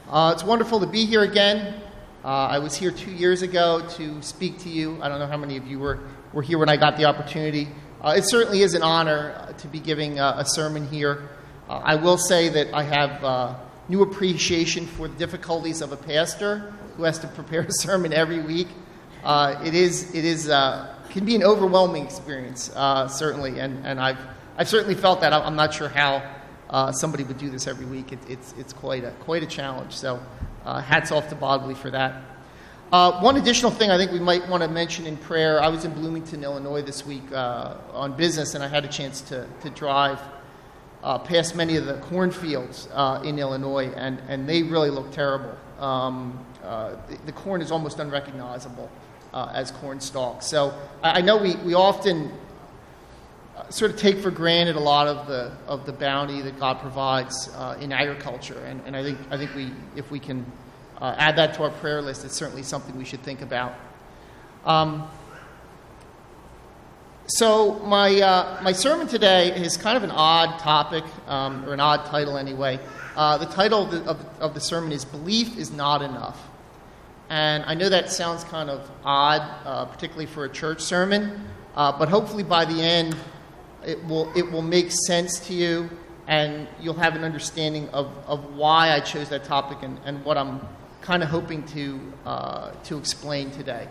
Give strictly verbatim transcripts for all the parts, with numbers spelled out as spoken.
Uh, it's wonderful to be here again. Uh, I was here two years ago to speak to you. I don't know how many of you were, were here when I got the opportunity. Uh, it certainly is an honor uh, to be giving uh, a sermon here. Uh, I will say that I have uh, new appreciation for the difficulties of a pastor who has to prepare a sermon every week. Uh, it is it is uh, can be an overwhelming experience, uh, certainly, and and I've I've certainly felt that. I'm not sure how uh, somebody would do this every week. It, it's it's quite a quite a challenge. So, uh, hats off to Bodley for that. Uh, one additional thing I think we might want to mention in prayer. I was in Bloomington, Illinois this week uh, on business, and I had a chance to to drive uh, past many of the cornfields uh, in Illinois, and and they really look terrible. Um, uh, the, the corn is almost unrecognizable uh, as corn stalks. So I, I know we we often sort of take for granted a lot of the of the bounty that God provides uh, in agriculture, and, and I think I think we if we can uh, add that to our prayer list, it's certainly something we should think about. Um, so my uh, my sermon today is kind of an odd topic, um, or an odd title anyway. Uh, the title of the, of, of the sermon is "Belief is Not Enough," and I know that sounds kind of odd, uh, particularly for a church sermon, uh, but hopefully by the end, It will it will make sense to you, and you'll have an understanding of, of why I chose that topic and, and what I'm kind of hoping to uh, to explain today.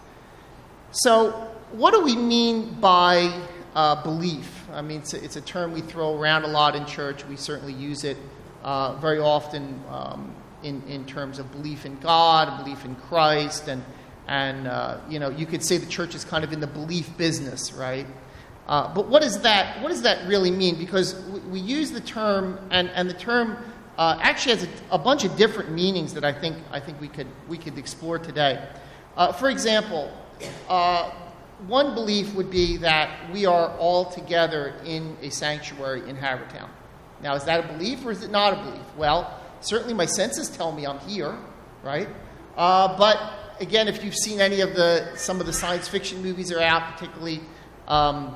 So, what do we mean by uh, belief? I mean, it's a, it's a term we throw around a lot in church. We certainly use it uh, very often um, in in terms of belief in God, belief in Christ, and and uh, you know you could say the church is kind of in the belief business, right? Uh, but what does that what does that really mean? Because we, we use the term, and, and the term uh, actually has a, a bunch of different meanings that I think I think we could we could explore today. Uh, for example, uh, one belief would be that we are all together in a sanctuary in Havertown. Now, is that a belief or is it not a belief? Well, certainly my senses tell me I'm here, right? Uh, but again, if you've seen any of the some of the science fiction movies that are out, particularly Um,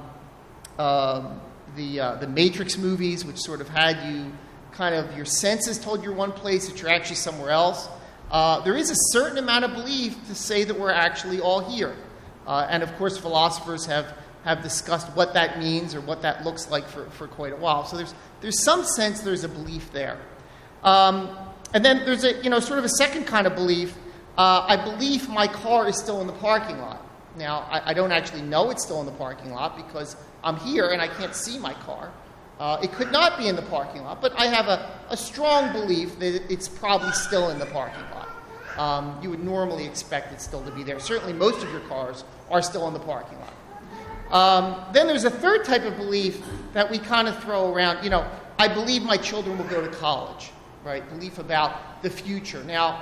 Uh, the uh, the Matrix movies, which sort of had you kind of your senses told you're one place, that you're actually somewhere else. Uh, there is a certain amount of belief to say that we're actually all here. Uh, and of course, philosophers have, have discussed what that means or what that looks like for, for quite a while. So there's there's some sense there's a belief there. Um, and then there's a you know sort of a second kind of belief. Uh, I believe my car is still in the parking lot. Now, I, I don't actually know it's still in the parking lot because I'm here and I can't see my car. Uh, it could not be in the parking lot, but I have a, a strong belief that it's probably still in the parking lot. Um, you would normally expect it still to be there. Certainly most of your cars are still in the parking lot. Um, then there's a third type of belief that we kind of throw around. You know, I believe my children will go to college, right? Belief about the future. Now,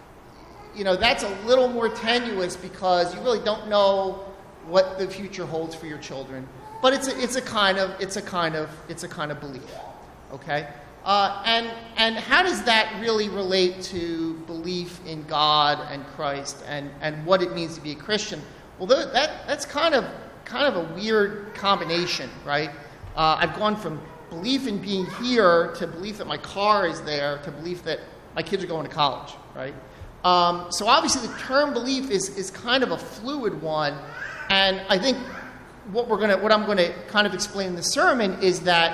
you know, that's a little more tenuous because you really don't know what the future holds for your children. But it's a, it's a kind of it's a kind of it's a kind of belief, okay? Uh, and and how does that really relate to belief in God and Christ and, and what it means to be a Christian? Well, that that's kind of kind of a weird combination, right? Uh, I've gone from belief in being here to belief that my car is there to belief that my kids are going to college, right? Um, so obviously the term belief is is kind of a fluid one, and I think what we're gonna what I'm going to kind of explain in the sermon is that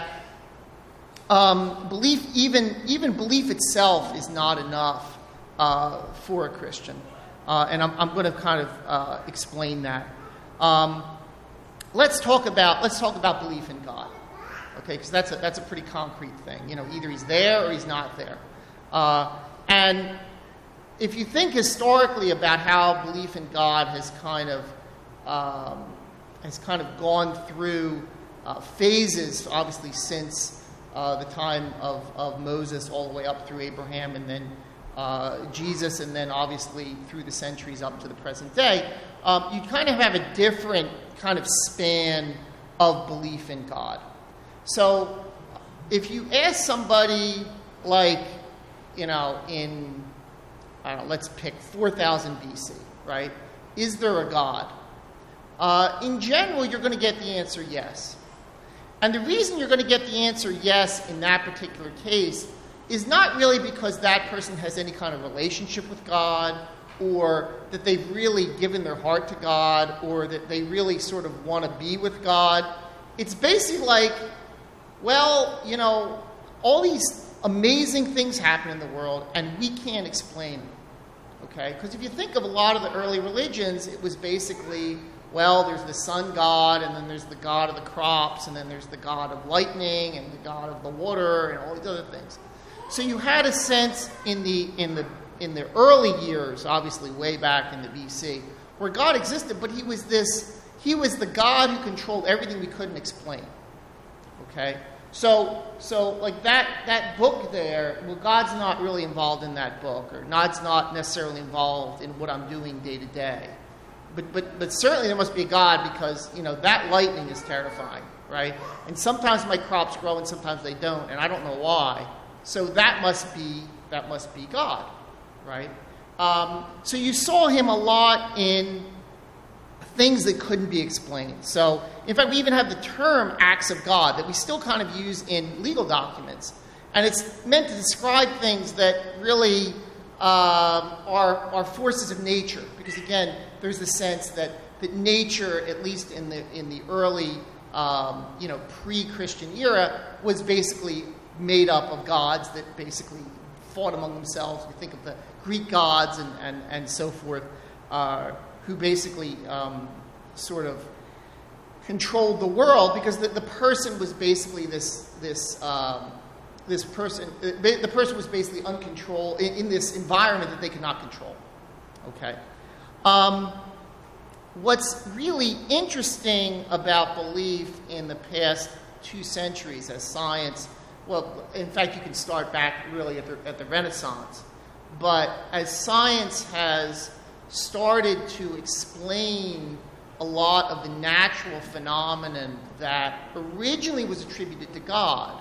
um, belief, even even belief itself, is not enough uh, for a Christian, uh, and I'm, I'm going to kind of uh, explain that. Um, let's talk about let's talk about belief in God, okay? Because that's a that's a pretty concrete thing. You know, either He's there or He's not there, uh, and if you think historically about how belief in God has kind of um, has kind of gone through uh, phases, obviously since uh, the time of, of Moses all the way up through Abraham and then uh, Jesus, and then obviously through the centuries up to the present day, um, you kind of have a different kind of span of belief in God. So if you ask somebody like, you know, in I don't know, let's pick four thousand B C, right? Is there a God? Uh, in general, you're going to get the answer yes. And the reason you're going to get the answer yes in that particular case is not really because that person has any kind of relationship with God, or that they've really given their heart to God, or that they really sort of want to be with God. It's basically like, well, you know, all these amazing things happen in the world, and we can't explain them, okay? Because if you think of a lot of the early religions, it was basically, well, there's the sun god, and then there's the god of the crops, and then there's the god of lightning, and the god of the water, and all these other things. So you had a sense in the in the in the early years, obviously way back in the B C, where God existed, but he was this, he was the God who controlled everything we couldn't explain. Okay? So so like that that book there, well, God's not really involved in that book, or God's not necessarily involved in what I'm doing day to day. But but but certainly there must be a God, because, you know, that lightning is terrifying, right? And sometimes my crops grow and sometimes they don't, and I don't know why. So that must be that must be God, right? Um, so you saw him a lot in things that couldn't be explained. So, in fact, we even have the term acts of God that we still kind of use in legal documents. And it's meant to describe things that really um, are, are forces of nature. Because, again, there's the sense that, that nature, at least in the, in the early, um, you know, pre-Christian era, was basically made up of gods that basically fought among themselves. We think of the Greek gods and, and, and so forth, uh, who basically um, sort of controlled the world, because the, the person was basically this this um, this person. The person was basically uncontrolled in, in this environment that they could not control. Okay. Um, what's really interesting about belief in the past two centuries as science, well, in fact, you can start back really at the, at the Renaissance, but as science has started to explain a lot of the natural phenomenon that originally was attributed to God,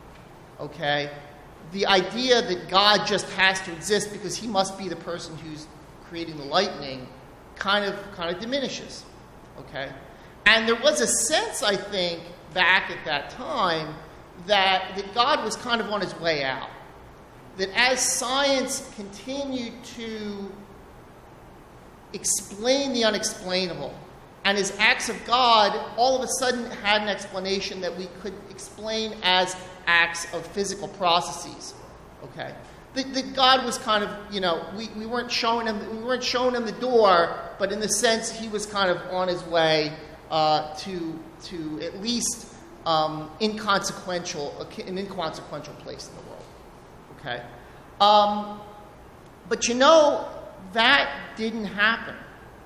okay, the idea that God just has to exist because he must be the person who's creating the lightning kind of kind of diminishes, okay? And there was a sense, I think, back at that time, that, that God was kind of on his way out. That as science continued to explain the unexplainable, and as acts of God all of a sudden had an explanation that we could explain as acts of physical processes, okay? That, that God was kind of, you know, we, we weren't showing him we weren't showing him the door, but in the sense he was kind of on his way uh, to to at least Um, inconsequential, an inconsequential place in the world. Okay, um, but you know that didn't happen.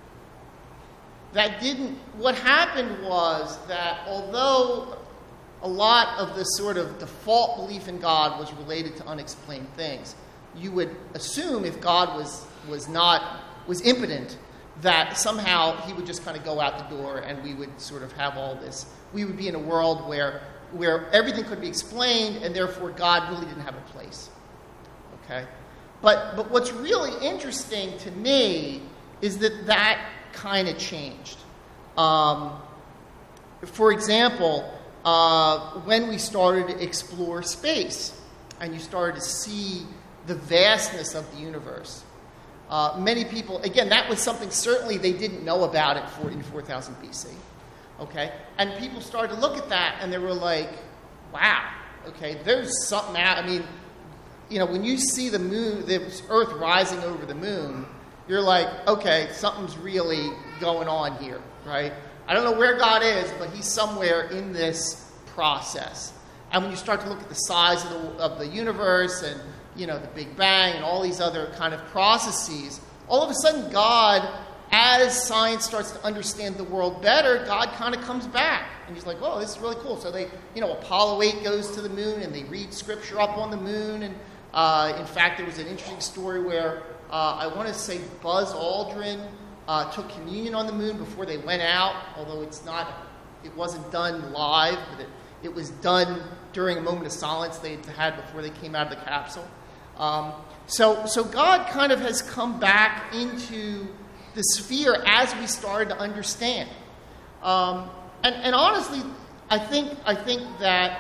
That didn't. What happened was that although a lot of the sort of default belief in God was related to unexplained things, you would assume if God was was not was impotent, that somehow he would just kind of go out the door, and we would sort of have all this. We would be in a world where where everything could be explained, and therefore God really didn't have a place. Okay? But but what's really interesting to me is that that kind of changed. Um, for example, uh, when we started to explore space, and you started to see the vastness of the universe, uh, many people, again, that was something certainly they didn't know about it for, in four thousand B C. Okay, and people started to look at that, and they were like, "Wow, okay, there's something out." I mean, you know, when you see the moon, the Earth rising over the moon, you're like, "Okay, something's really going on here, right?" I don't know where God is, but he's somewhere in this process. And when you start to look at the size of the of the universe, and you know, the Big Bang, and all these other kind of processes, all of a sudden, God, as science starts to understand the world better, God kind of comes back. And he's like, "Whoa, this is really cool." So they, you know, Apollo eight goes to the moon, and they read scripture up on the moon. And uh, in fact, there was an interesting story where uh, I want to say Buzz Aldrin uh, took communion on the moon before they went out, although it's not, it wasn't done live, but it, it was done during a moment of silence they had had before they came out of the capsule. Um, so, so God kind of has come back into the sphere as we started to understand. Um, and, and honestly, I think I think that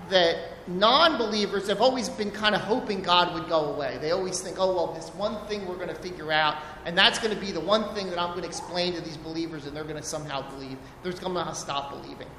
that non-believers have always been kind of hoping God would go away. They always think, oh, well, this one thing we're going to figure out, and that's going to be the one thing that I'm going to explain to these believers, and they're going to somehow believe. They're going to stop believing.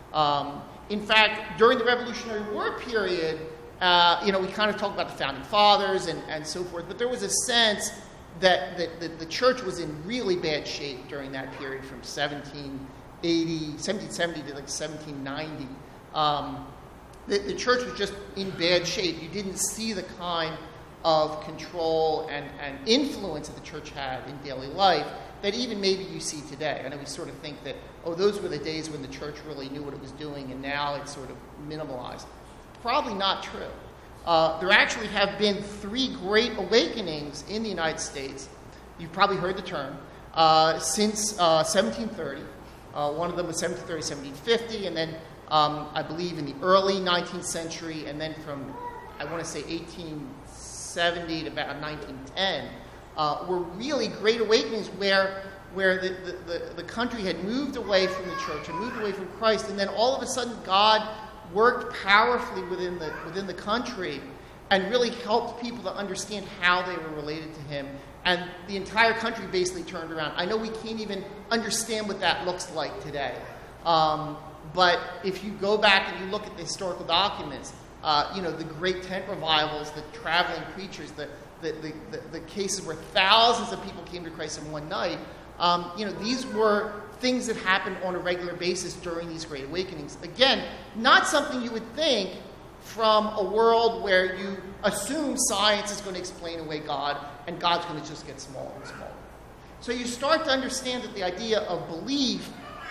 Um, in fact, during the Revolutionary War period, uh, you know, we kind of talk about the Founding Fathers and, and so forth, but there was a sense that, that, that the church was in really bad shape during that period from seventeen eighty, seventeen seventy to like seventeen ninety. Um, the, the church was just in bad shape. You didn't see the kind of control and, and influence that the church had in daily life that even maybe you see today. I know we sort of think that, oh, those were the days when the church really knew what it was doing, and now it's sort of minimalized. Probably not true. Uh, there actually have been three great awakenings in the United States. You've probably heard the term. Uh, since uh, seventeen thirty. Uh, one of them was seventeen thirty, seventeen fifty, and then um, I believe in the early nineteenth century, and then from, I want to say, eighteen seventy to about nineteen ten, uh, were really great awakenings where where the, the, the, the country had moved away from the church and moved away from Christ, and then all of a sudden God worked powerfully within the within the country and really helped people to understand how they were related to him. And the entire country basically turned around. I know we can't even understand what that looks like today. Um, but if you go back and you look at the historical documents, uh, you know, the great tent revivals, the traveling preachers, the, the, the, the, the cases where thousands of people came to Christ in one night, um, you know, these were things that happened on a regular basis during these great awakenings. Again, not something you would think from a world where you assume science is going to explain away God and God's going to just get smaller and smaller. So you start to understand that the idea of belief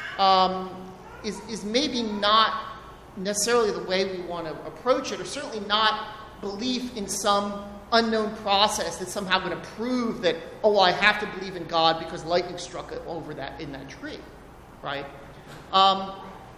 um, is, is maybe not necessarily the way we want to approach it, or certainly not belief in some unknown process that's somehow going to prove that, oh, I have to believe in God because lightning struck over that in that tree, right? Um,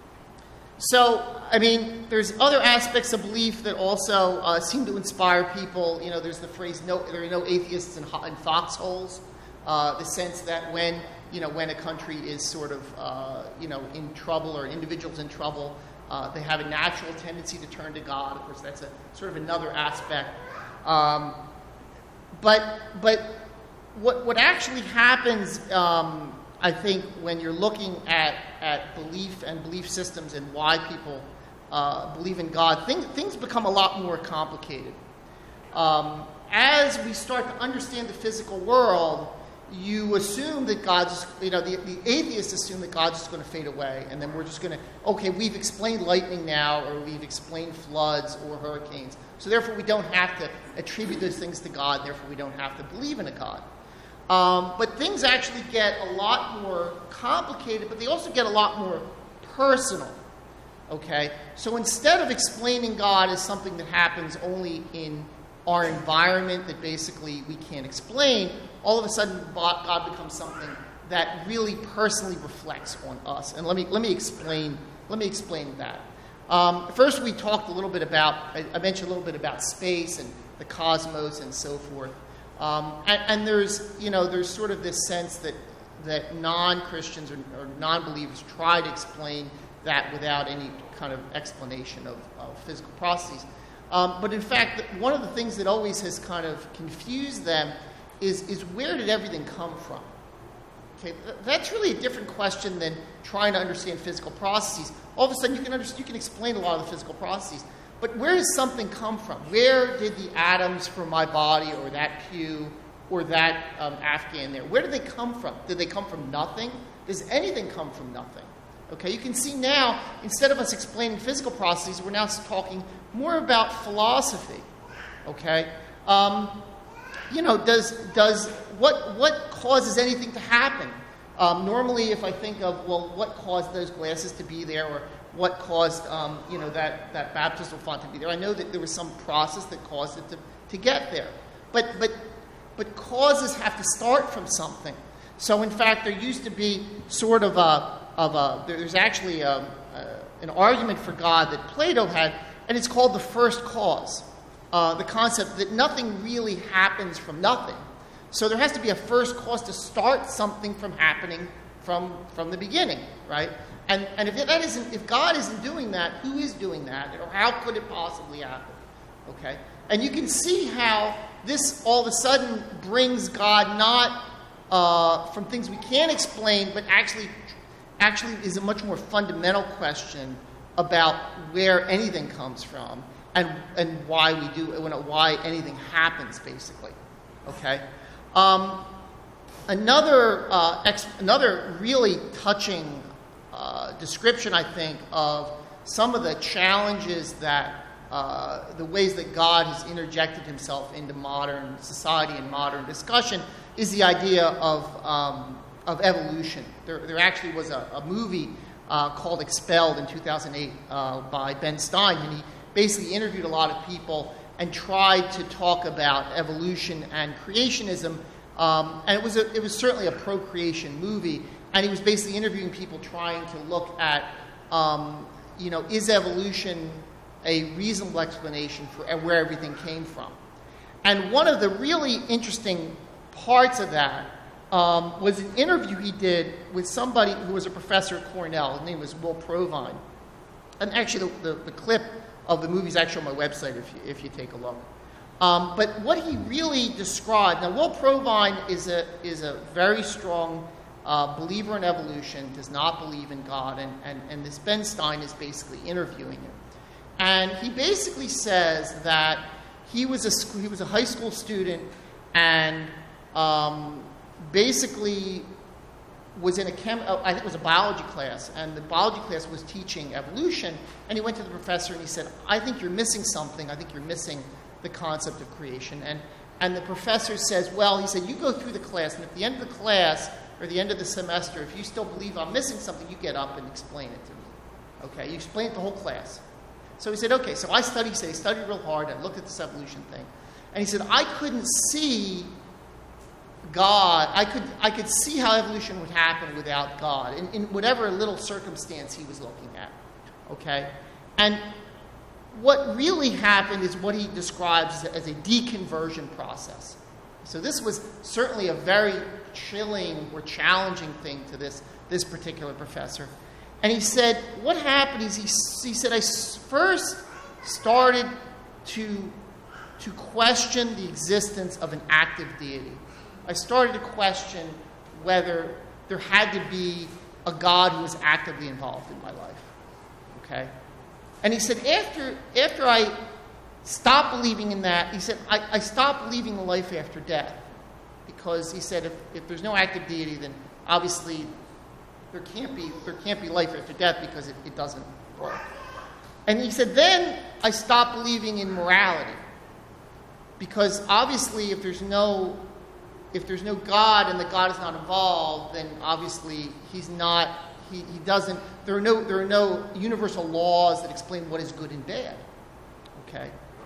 So, I mean, there's other aspects of belief that also uh, seem to inspire people. You know, there's the phrase, no, there are no atheists in, in foxholes. Uh, the sense that when, you know, when a country is sort of, uh, you know, in trouble or an individual's in trouble, uh, they have a natural tendency to turn to God. Of course, that's a sort of another aspect. Um, but, but what, what actually happens, um, I think, when you're looking at, at belief and belief systems and why people uh, believe in God, things, things become a lot more complicated. Um, as we start to understand the physical world, you assume that God's, you know, the, the atheists assume that God's just going to fade away, and then we're just going to, okay, we've explained lightning now, or we've explained floods or hurricanes, so therefore we don't have to attribute those things to God, therefore we don't have to believe in a God. Um, but things actually get a lot more complicated, but they also get a lot more personal, okay? So instead of explaining God as something that happens only in our environment that basically we can't explain, all of a sudden God becomes something that really personally reflects on us. And let me let me explain let me explain that. Um, first, we talked a little bit about I, I mentioned a little bit about space and the cosmos and so forth. Um, and, and there's, you know, there's sort of this sense that that non-Christians or, or non-believers try to explain that without any kind of explanation of, of physical processes. Um, but in fact, one of the things that always has kind of confused them is, is where did everything come from? Okay, that's really a different question than trying to understand physical processes. All of a sudden, you can understand, you can explain a lot of the physical processes. But where does something come from? Where did the atoms from my body or that pew or that um, Afghan there, where did they come from? Did they come from nothing? Does anything come from nothing? Okay, you can see now, instead of us explaining physical processes, we're now talking more about philosophy. Okay? Um, you know, does does what what causes anything to happen? Um, normally, if I think of, well, what caused those glasses to be there, or what caused, um, you know, that, that baptismal font to be there, I know that there was some process that caused it to, to get there. But but but causes have to start from something. So, in fact, there used to be sort of a of a there's actually a, a, an argument for God that Plato had, and it's called the first cause. Uh, the concept that nothing really happens from nothing. So there has to be a first cause to start something from happening from from the beginning, right? And and if that isn't, if God isn't doing that, who is doing that, or how could it possibly happen? Okay, and you can see how this all of a sudden brings God not uh, from things we can't explain, but actually actually is a much more fundamental question about where anything comes from and and why we do why anything happens, basically. Okay. Um, another uh, ex- another really touching uh, description, I think, of some of the challenges that uh, the ways that God has interjected himself into modern society and modern discussion is the idea of um, of evolution. There, there actually was a, a movie uh, called Expelled in two thousand eight uh, by Ben Stein, and he basically interviewed a lot of people and tried to talk about evolution and creationism. Um, and it was a, it was certainly a procreation movie. And he was basically interviewing people trying to look at, um, you know, is evolution a reasonable explanation for where everything came from? And one of the really interesting parts of that um, was an interview he did with somebody who was a professor at Cornell. His name was Will Provine. And actually, the, the, the clip of the movie is actually on my website if you, if you take a look. Um, but what he really described, now Will Provine is a, is a very strong uh, believer in evolution, does not believe in God, and, and, and this Ben Stein is basically interviewing him. And he basically says that he was a, he was a high school student and um, basically was in a chem, I think it was a biology class, and the biology class was teaching evolution, and he went to the professor and he said, I think you're missing something. I think you're missing the concept of creation. And and the professor says, well, he said, you go through the class, and at the end of the class, or the end of the semester, if you still believe I'm missing something, you get up and explain it to me. Okay, you explain it the whole class. So he said, okay, so I studied, he said, I studied real hard, I looked at this evolution thing, and he said, I couldn't see God, I could I could see how evolution would happen without God, in, in whatever little circumstance he was looking at, okay? And what really happened is what he describes as a deconversion process. So this was certainly a very chilling or challenging thing to this, this particular professor. And he said, what happened is, he, he said, I first started to, to question the existence of an active deity. I started to question whether there had to be a God who was actively involved in my life. Okay? And he said, after after I stopped believing in that, he said, I, I stopped believing in life after death. Because he said, if, if there's no active deity, then obviously there can't be there can't be life after death because it, it doesn't work. And he said, then I stopped believing in morality. Because obviously if there's no If there's no God and the God is not involved, then obviously he's not, he, he doesn't, there are no there are no universal laws that explain what is good and bad. Okay?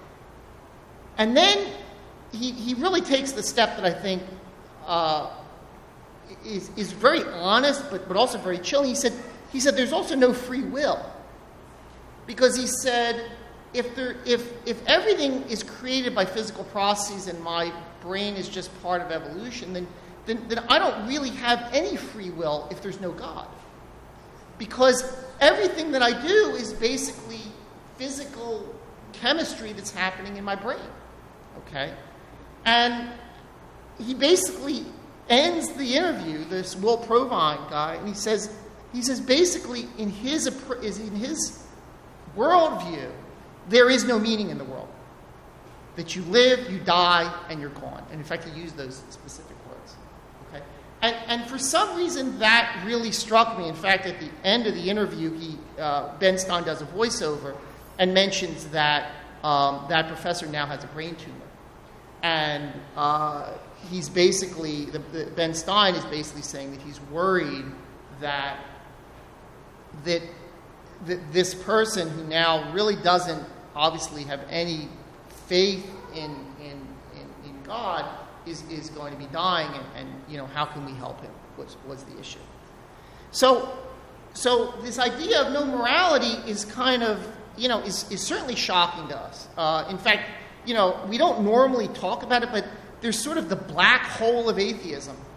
And then he, he really takes the step that I think uh, is, is very honest, but, but also very chilling. He said, he said there's also no free will. Because he said, if there if if everything is created by physical processes and my brain is just part of evolution, then, then then I don't really have any free will if there's no God. Because everything that I do is basically physical chemistry that's happening in my brain. Okay? And he basically ends the interview, this Will Provine guy, and he says, he says basically in his in his worldview, there is no meaning in the world. That you live, you die, and you're gone. And in fact, he used those specific words. Okay? And, and for some reason, that really struck me. In fact, at the end of the interview, he uh, Ben Stein does a voiceover and mentions that um, that professor now has a brain tumor. And uh, he's basically, the, the, Ben Stein is basically saying that he's worried that, that, that this person who now really doesn't obviously have any faith in in, in, in God is, is going to be dying, and, and you know, how can we help him was, was the issue. So so this idea of no morality is kind of, you know, is, is certainly shocking to us. Uh, in fact, you know, we don't normally talk about it, but there's sort of the black hole of atheism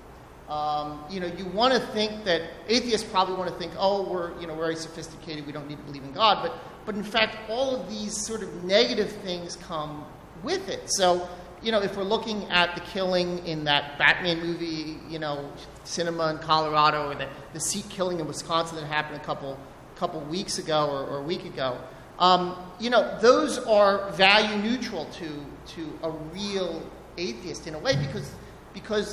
Um, you know, you want to think that atheists probably want to think, oh, we're you know very sophisticated, we don't need to believe in God, but but in fact, all of these sort of negative things come with it. So, you know, if we're looking at the killing in that Batman movie, you know, cinema in Colorado, or the, the Sikh killing in Wisconsin that happened a couple couple weeks ago or, or a week ago, um, you know, those are value neutral to to a real atheist in a way, because because.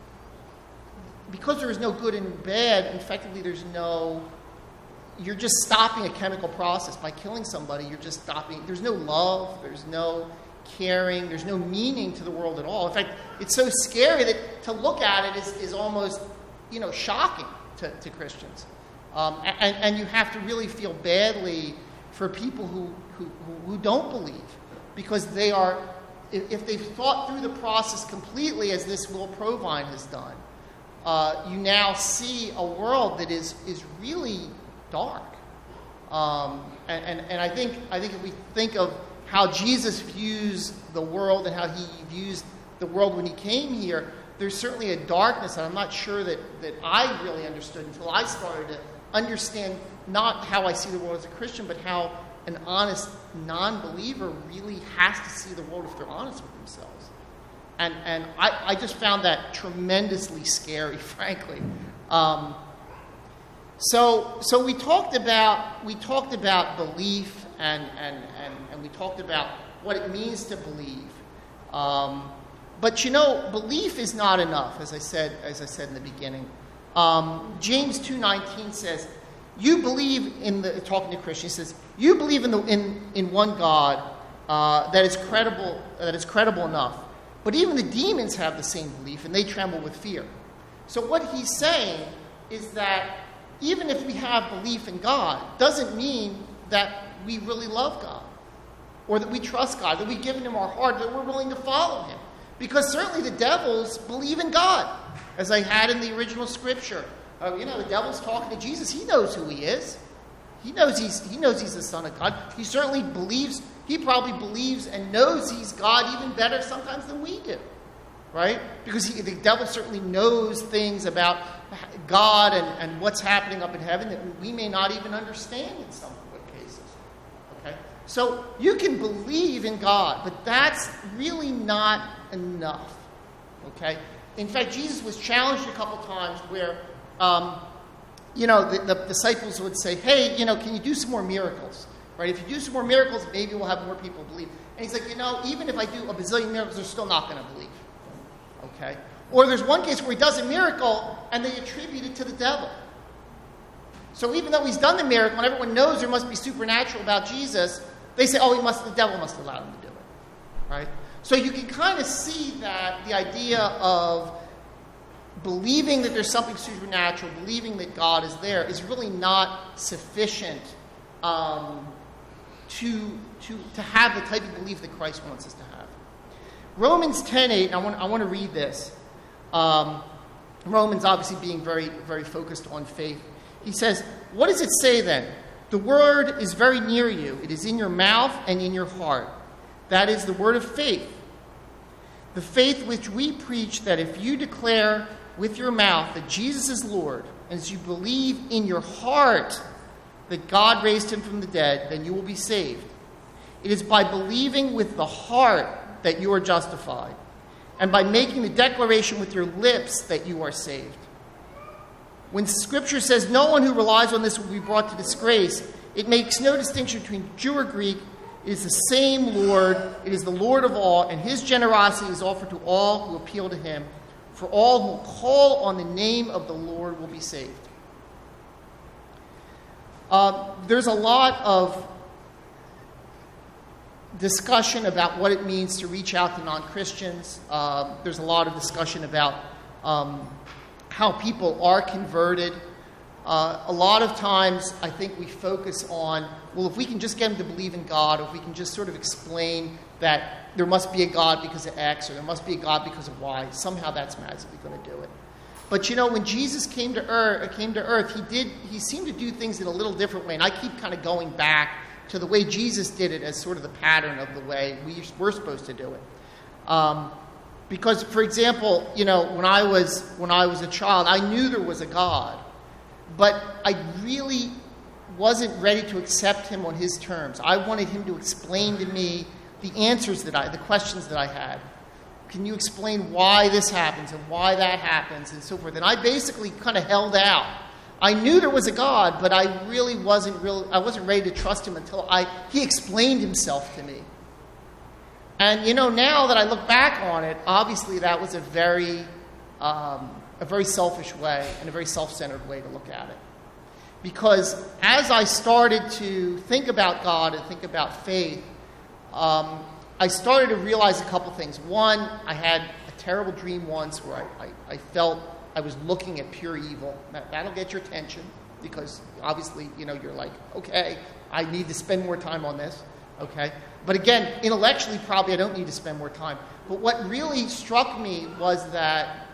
Because there is no good and bad, effectively there's no, you're just stopping a chemical process. By killing somebody, you're just stopping, there's no love, there's no caring, there's no meaning to the world at all. In fact, it's so scary that to look at it is, is almost, you know, shocking to, to Christians. Um, and, and you have to really feel badly for people who, who, who don't believe, because they are, if, if they've thought through the process completely, as this Will Provine has done, Uh, you now see a world that is is really dark, um, and, and and I think I think if we think of how Jesus views the world and how he views the world when he came here, there's certainly a darkness that I'm not sure that that I really understood until I started to understand not how I see the world as a Christian, but how an honest non-believer really has to see the world if they're honest with themselves. And and I, I just found that tremendously scary, frankly. Um, so so we talked about we talked about belief and and, and, and we talked about what it means to believe. Um, but you know, belief is not enough, as I said as I said in the beginning. Um, James two nineteen says, "You believe in the," talking to Christians, he says, "You believe in the in, in one God uh, that is credible that is credible enough. But even the demons have the same belief, and they tremble with fear." So what he's saying is that even if we have belief in God, doesn't mean that we really love God, or that we trust God, that we've given him our heart, that we're willing to follow him. Because certainly the devils believe in God, as I had in the original scripture. Uh, you know, the devil's talking to Jesus. He knows who he is. He knows he's he knows he's the Son of God. He certainly believes. He probably believes and knows he's God even better sometimes than we do, right? Because he, the devil certainly knows things about God and, and what's happening up in heaven that we may not even understand in some cases, okay? So you can believe in God, but that's really not enough, okay? In fact, Jesus was challenged a couple times where, um, you know, the, the disciples would say, hey, you know, can you do some more miracles? Right? If you do some more miracles, maybe we'll have more people believe. And he's like, you know, even if I do a bazillion miracles, they're still not going to believe. Okay? Or there's one case where he does a miracle and they attribute it to the devil. So even though he's done the miracle and everyone knows there must be supernatural about Jesus, they say, oh, he must, the devil must have allowed him to do it. Right? So you can kind of see that the idea of believing that there's something supernatural, believing that God is there, is really not sufficient um, To, to, to have the type of belief that Christ wants us to have. Romans ten eight, and I want, I want to read this. Um, Romans obviously being very, very focused on faith. He says, what does it say then? The word is very near you. It is in your mouth and in your heart. That is the word of faith. The faith which we preach, that if you declare with your mouth that Jesus is Lord, and as you believe in your heart that God raised him from the dead, then you will be saved. It is by believing with the heart that you are justified, and by making the declaration with your lips that you are saved. When Scripture says no one who relies on this will be brought to disgrace, it makes no distinction between Jew or Greek. It is the same Lord. It is the Lord of all, and his generosity is offered to all who appeal to him. For all who call on the name of the Lord will be saved. Uh, there's a lot of discussion about what it means to reach out to non-Christians. Uh, there's a lot of discussion about um, how people are converted. Uh, a lot of times, I think we focus on, well, if we can just get them to believe in God, or if we can just sort of explain that there must be a God because of X, or there must be a God because of Y, somehow that's magically going to do it. But you know, when Jesus came to earth, came to earth, he did. He seemed to do things in a little different way, and I keep kind of going back to the way Jesus did it as sort of the pattern of the way we we're supposed to do it. Um, Because, for example, you know, when I was when I was a child, I knew there was a God, but I really wasn't ready to accept him on his terms. I wanted him to explain to me the answers that I, the questions that I had. Can you explain why this happens and why that happens and so forth? And I basically kind of held out. I knew there was a God, but I really wasn't real. I wasn't ready to trust him until I he explained himself to me. And you know, now that I look back on it, obviously that was a very, um, a very selfish way and a very self-centered way to look at it. Because as I started to think about God and think about faith, um, I started to realize a couple things. One, I had a terrible dream once where I, I, I felt I was looking at pure evil. That, that'll get your attention because obviously, you know, you're like, okay, I need to spend more time on this, okay? But again, intellectually, probably I don't need to spend more time. But what really struck me was that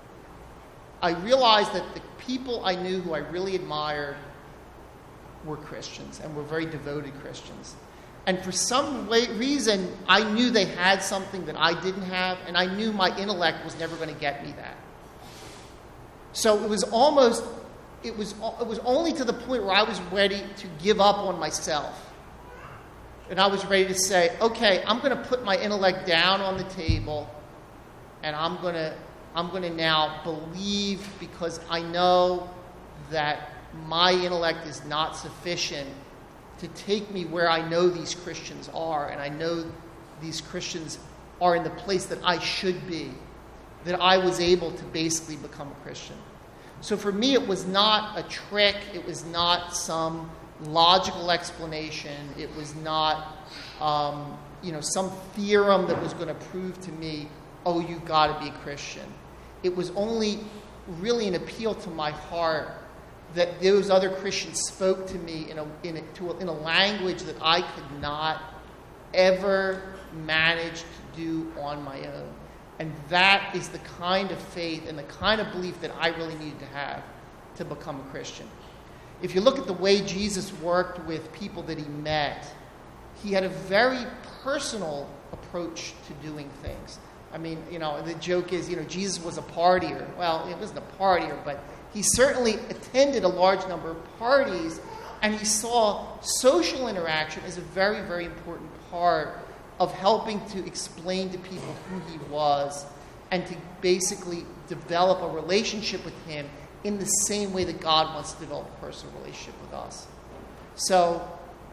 I realized that the people I knew who I really admired were Christians and were very devoted Christians. And for some way, reason, I knew they had something that I didn't have, and I knew my intellect was never going to get me that. So it was almost, it was, it was only to the point where I was ready to give up on myself. And I was ready to say, okay, I'm going to put my intellect down on the table, and I'm going to, I'm going to now believe because I know that my intellect is not sufficient to take me where I know these Christians are, and I know these Christians are in the place that I should be, that I was able to basically become a Christian. So for me, it was not a trick. It was not some logical explanation. It was not, um, you know, some theorem that was going to prove to me, oh, you've got to be a Christian. It was only really an appeal to my heart that those other Christians spoke to me in a, in a, to a, in a language that I could not ever manage to do on my own. And that is the kind of faith and the kind of belief that I really needed to have to become a Christian. If you look at the way Jesus worked with people that he met, he had a very personal approach to doing things. I mean, you know, the joke is, you know, Jesus was a partier. Well, he wasn't a partier, but he certainly attended a large number of parties, and he saw social interaction as a very, very important part of helping to explain to people who he was and to basically develop a relationship with him in the same way that God wants to develop a personal relationship with us. So,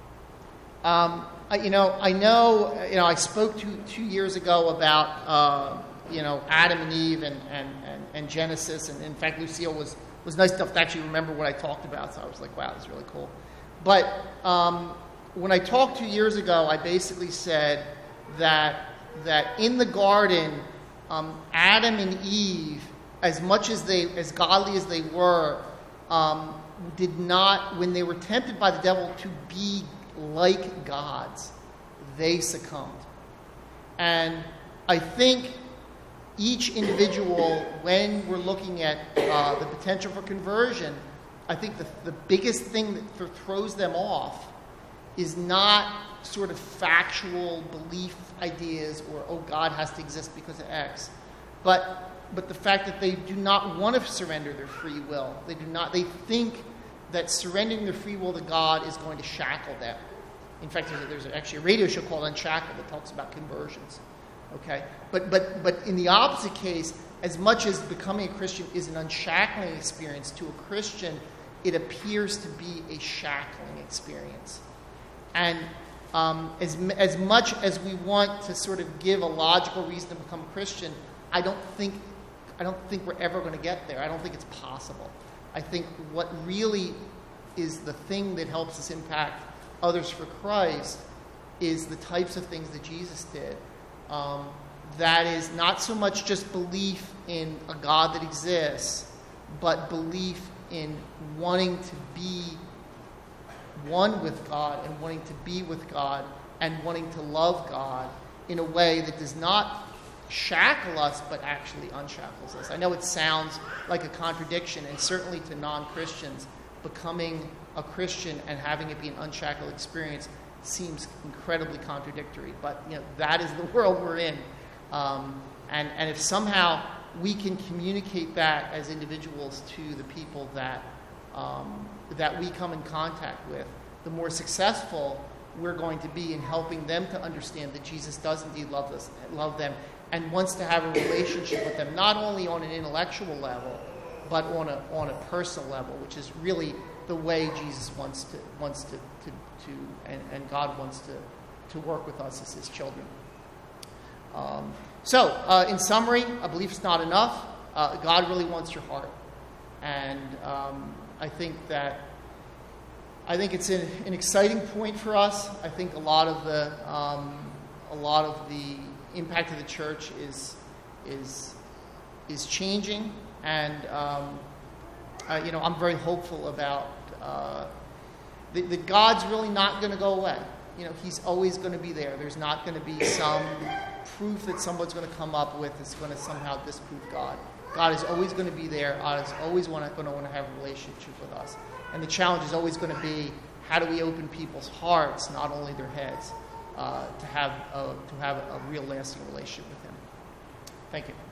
um, I, you know, I know, you know, I spoke two, two years ago about, uh, you know, Adam and Eve and, and, and, and Genesis. And in fact, Lucille was, was nice enough to actually remember what I talked about. So I was like, wow, that's really cool. But um, when I talked two years ago, I basically said that, that in the garden, um, Adam and Eve, as much as they, as godly as they were, um, did not, when they were tempted by the devil to be like gods, they succumbed. And I think each individual, when we're looking at uh, the potential for conversion, I think the, the biggest thing that th- throws them off is not sort of factual belief ideas or, oh, God has to exist because of X, but but the fact that they do not want to surrender their free will. They do not. They think that surrendering their free will to God is going to shackle them. In fact, there's, there's actually a radio show called Unshackled that talks about conversions. Okay, but but but in the opposite case, as much as becoming a Christian is an unshackling experience, to a Christian, it appears to be a shackling experience. And um, as as much as we want to sort of give a logical reason to become a Christian, I don't think I don't think we're ever going to get there. I don't think it's possible. I think what really is the thing that helps us impact others for Christ is the types of things that Jesus did. Um, that is not so much just belief in a God that exists, but belief in wanting to be one with God and wanting to be with God and wanting to love God in a way that does not shackle us, but actually unshackles us. I know it sounds like a contradiction, and certainly to non-Christians, becoming a Christian and having it be an unshackled experience seems incredibly contradictory. But you know, that is the world we're in. Um, And, and if somehow we can communicate that as individuals to the people that, um, that we come in contact with, the more successful we're going to be in helping them to understand that Jesus does indeed love us, love them, and wants to have a relationship with them, not only on an intellectual level, but on a on a personal level, which is really the way Jesus wants to wants to to, to and, and God wants to to work with us as His children. Um, so, uh, in summary, a belief is not enough. Uh, God really wants your heart, and um, I think that. I think it's an, an exciting point for us. I think a lot of the um, a lot of the impact of the church is is is changing, and um, uh, you know I'm very hopeful about uh, that, that God's really not going to go away. You know, He's always going to be there. There's not going to be some proof that someone's going to come up with that's going to somehow disprove God. God is always going to be there. God is always want to, going to want to have a relationship with us. And the challenge is always going to be, how do we open people's hearts, not only their heads, uh, to have a, to have a real lasting relationship with Him. Thank you.